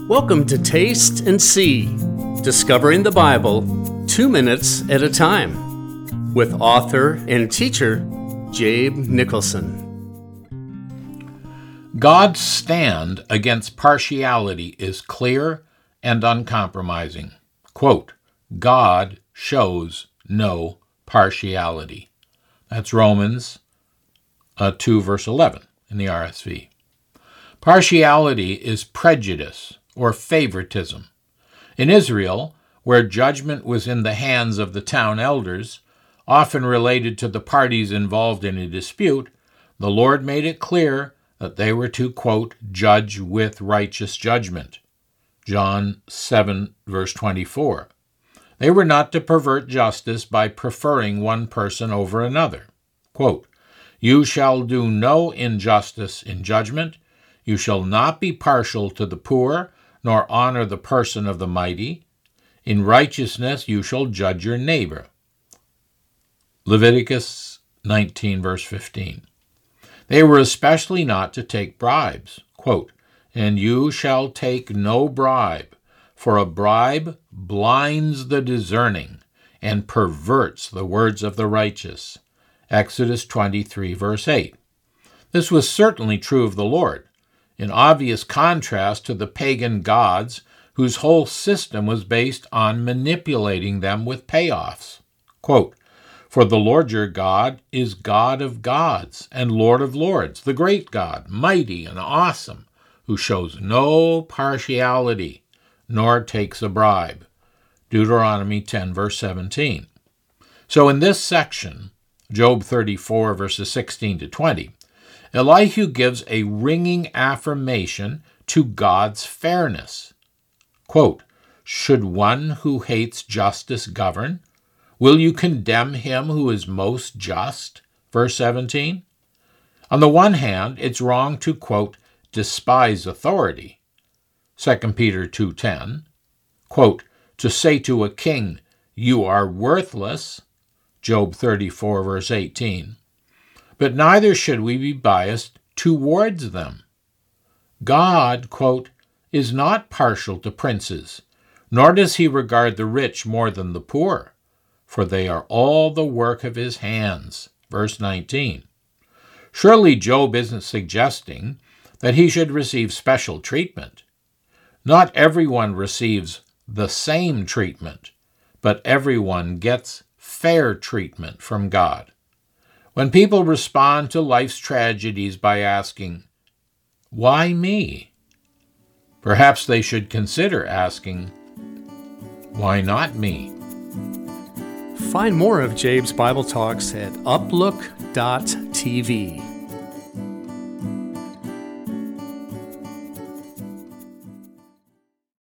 Welcome to Taste and See, discovering the Bible 2 minutes at a time, with author and teacher Jabe Nicholson. God's stand against partiality is clear and uncompromising. Quote, God shows no partiality. That's Romans 2 verse 11 in the RSV. Partiality is prejudice or favoritism. In Israel, where judgment was in the hands of the town elders, often related to the parties involved in a dispute, the Lord made it clear that they were to, quote, judge with righteous judgment. John 7 verse 24. They were not to pervert justice by preferring one person over another. Quote, you shall do no injustice in judgment. You shall not be partial to the poor, nor honor the person of the mighty. In righteousness you shall judge your neighbor. Leviticus 19 verse 15. They were especially not to take bribes. Quote, and you shall take no bribe, for a bribe blinds the discerning and perverts the words of the righteous. Exodus 23 verse 8. This was certainly true of the Lord, in obvious contrast to the pagan gods whose whole system was based on manipulating them with payoffs. Quote, for the Lord your God is God of gods and Lord of lords, the great God, mighty and awesome, who shows no partiality, nor takes a bribe. Deuteronomy 10 verse 17. So in this section, Job 34 verses 16 to 20, Elihu gives a ringing affirmation to God's fairness. Quote, should one who hates justice govern? Will you condemn him who is most just? Verse 17. On the one hand, it's wrong to, quote, despise authority. 2 Peter 2:10. Quote, to say to a king, you are worthless. Job 34 verse 18. But neither should we be biased towards them. God, quote, is not partial to princes, nor does he regard the rich more than the poor, for they are all the work of his hands. Verse 19. Surely Job isn't suggesting that he should receive special treatment. Not everyone receives the same treatment, but everyone gets fair treatment from God. When people respond to life's tragedies by asking, why me? Perhaps they should consider asking, why not me? Find more of Jabe's Bible Talks at uplook.tv.